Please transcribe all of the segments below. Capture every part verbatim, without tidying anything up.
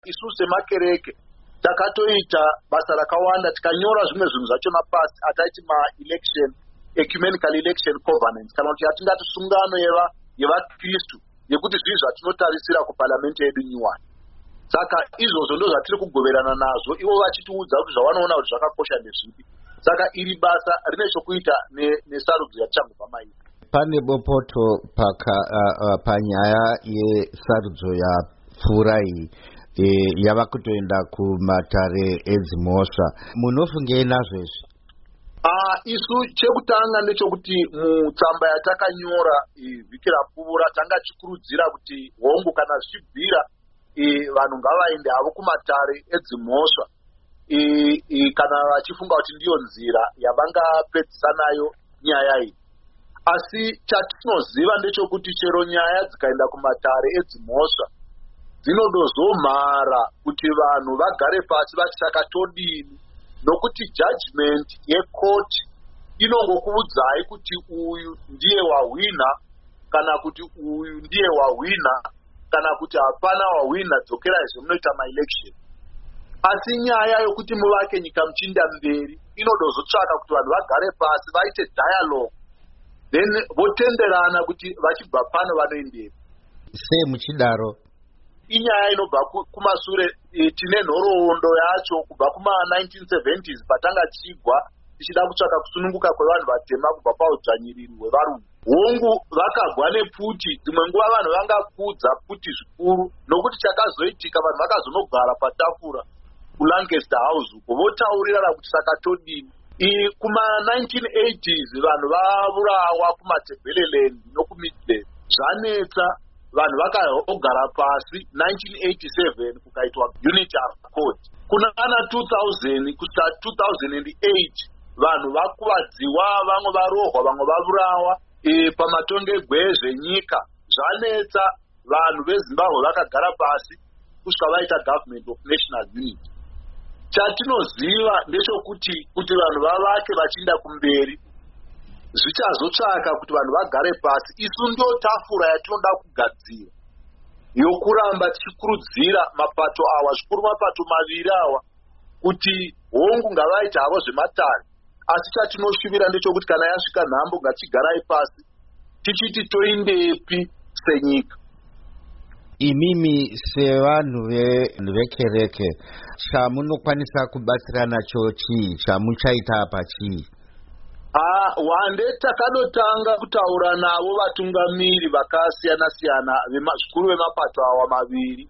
isu semakereke takatoita basa rakawanda, tikanyora zvimwe zvinhu zvacho mapasi ataiti ma-election ecumenical election covenants, kana kuti yatingati sungano yeva yevakristu yekuti zvii zvatinotarisira kuparliament yedu nyuwani. Saka izvozvo ndo zvatiri kugoverana nazvo, ivo vachitiudza kuti zvavanoona kuti zvakakosha ndezvipi. Saka iri basa rine chokuita nesarudzo yatichangobva mairi. Pane bopoto paka uh, uh, panyaya yesarudzo yapfuura iyi e, yava kutoenda kumatare edzimhosva. Munofungei nazvo izvi? Ah, isu chekutanga ndechekuti mutsamba yatakanyora vhiki rapfuura tanga tichikurudzira kuti hongu kana zvichibvira vanhu ngavaende havo kumatare edzimhosva kana vachifunga kuti ndiyo nzira yavangapedzisa nayo nyaya iyi. Asi chatinoziva ndechekuti chero nyaya dzikaenda kumatare edzimhosva dzinodozomhara kuti vanhu vagare pasi vati takatodini, nokuti judgment yekoti inongokuudzai kuti uyu ndiye wahwina kana kuti uyu ndiye wahwina kana kuti hapana wahwina, dzokerai zvemunoita ma-election. Asi nyaya yokuti muvake nyika muchiinda mberi inodozotsvaka kuti vanhu vagare pasi vaite dialogue, then votenderana kuti vachibva pano vanoendera sei. Muchidaro inyaya inobva kumasure. Tine nhoroondo yacho kubva kuma-nineteen seventies patanga tichigwa tichida kutsvaka kusununguka kwevanhu vatema kubva paudzvanyiriri hwevarungu. Hongu vakagwa nepfuti, dzimwe nguva vanhu vangakudza pfuti zvikuru, nokuti chakazoitika vanhu vakazonogara patafura kuLancaster House uko votaurirana kuti sakatodini. Kuma-nineteen eighties vanhu vavurawa kumaTebeleland nokuMidland, zvanetsa, vanhu vakagara pasi. Nineteen eighty-seven kukaitwa unity accord. Kuna two thousand kusvika two thousand eight vanhu vakuvadziwa, vamwe varohwa, vamwe vavurawa e, pamatongo ezvenyika. Zvanetsa, vanhu veZimbabwe vakagara pasi kusvika vaita government of national unity. Chatinoziva ndechekuti kuti vanhu vavake vachiinda kumberi zvichazotsvaka kuti vanhu vagare pasi. Isu ndio tafura yatinoda kugadzira yokuramba tichikurudzira mapato awa, zvikuru mapato maviri awa, kuti hongu ngavaita havo zvematare. Asi chatinoshuvira ndechekuti kana yasvika nhambo ngatigarai pasi tichiti toindepi senyika. Imimi sevanhu vekereke chamunokwanisa kubatsira nacho chii? Chamuchaita apa chii? Ah, wande takadotanga kutaura navo vatungamiri vakasiyana siyana zvikuru vemapato awa maviri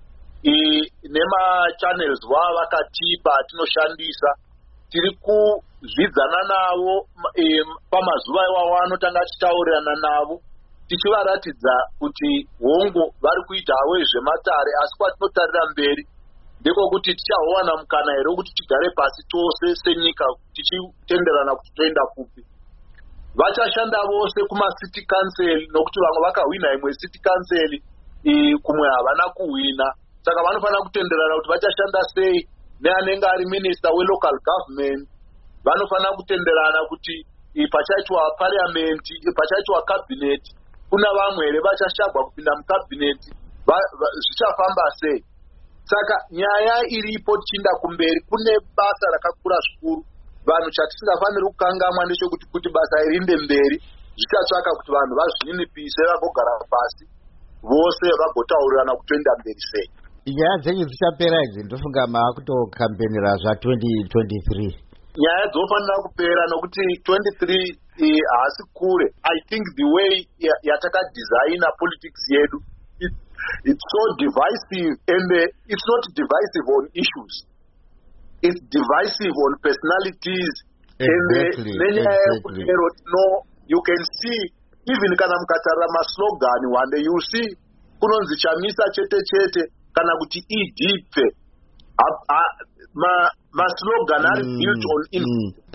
nema-channels vava vakatipa atinoshandisa. Tiri kuzvidzana navo e, pamazuva iwawo anotanga tichitaurirana navo tichivaratidza kuti hongu vari kuita havo zvematare, asi kwatinotarira mberi ndekokuti tichawana mukana here kuti tigare pasi tose senyika tichitenderana kuti toenda kupi. Vachashanda vose kuma-city council, nokuti vamwe vakahwina imwe city council kumwe havana kuhwina. Saka vanofanira kutenderana kuti vachashanda sei neanenge ari minister we-local government. Vanofanira kutenderana kuti pachaitwa parliament, pachaitwa cabinet, kuna vamwe here vachashagwa kupinda mukabineti, zvichafamba sei? Saka nyaya iripo tichinda kumberi, kune basa rakakura zvikuru. Vanhu chatisingafaniri kukangamwa ndechekuti kuti basa irinde mberi zvichatsvaka kuti vanhu vazvininipise vagogara pasi vose vagotaurirana kutoenda mberi sei. Nyaya dzenyu dzichapera idzi ndofunga maakutokampenera zva-twenty twenty-three. Nyaya dzofanira kupera nokuti twenty-three haasi kure. I think the way yatakadizaina politics yedu, it, it's so divisive, and uh, it's not divisive on issues. It's divisive on personalities. Exactly, and uh, exactly. No, you can see even kana mukatarira maslogan one day you see kunonzi chamisa chete chete kana kuti idipfe. Ma, ma slogan are mm, built on mm.